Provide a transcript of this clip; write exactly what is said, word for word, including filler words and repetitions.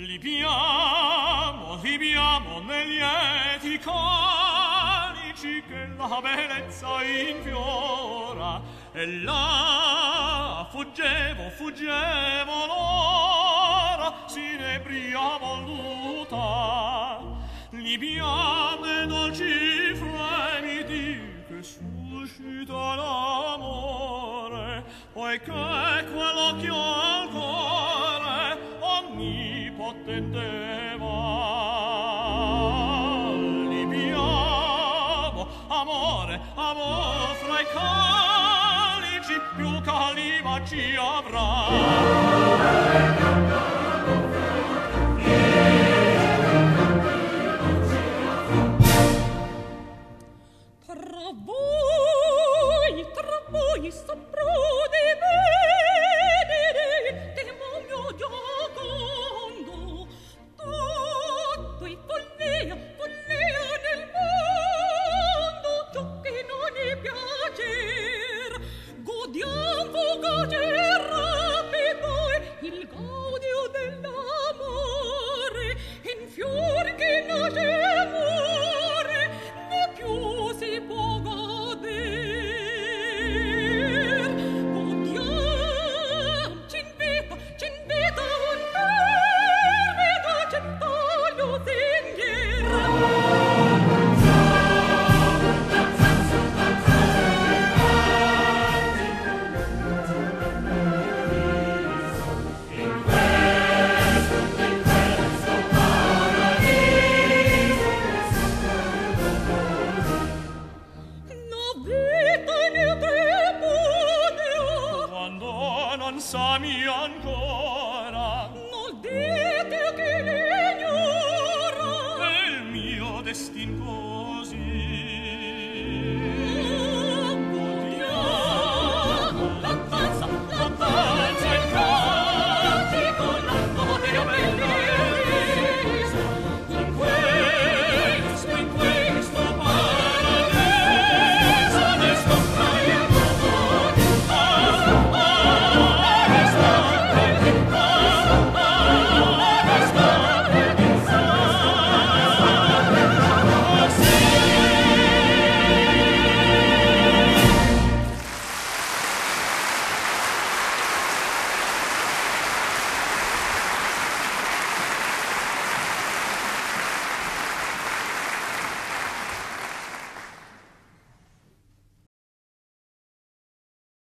Libiamo, libiamo negli lieti calici che la bellezza infiora, e là fuggevo, fuggevo l'ora, s'inebria voluta. Libiamo e dolci fremiti che suscita l'amore, poiché quell'occhio al cuore onnipotente va. Libiamo, amore, amore fra i calici, più caliba ci avrà. Tra voi, tra voi saprò di vedere, temo mio Giocondo, tutto è follia, follia nel mondo, ciò che non è piacer. Godiamo, godiamo rapido il gaudio dell'amore, in fior che nasce muore, né più si può goder. Godiam, c'invita, c'invita un fervido cent'olio zinghera. Quando non sami ancora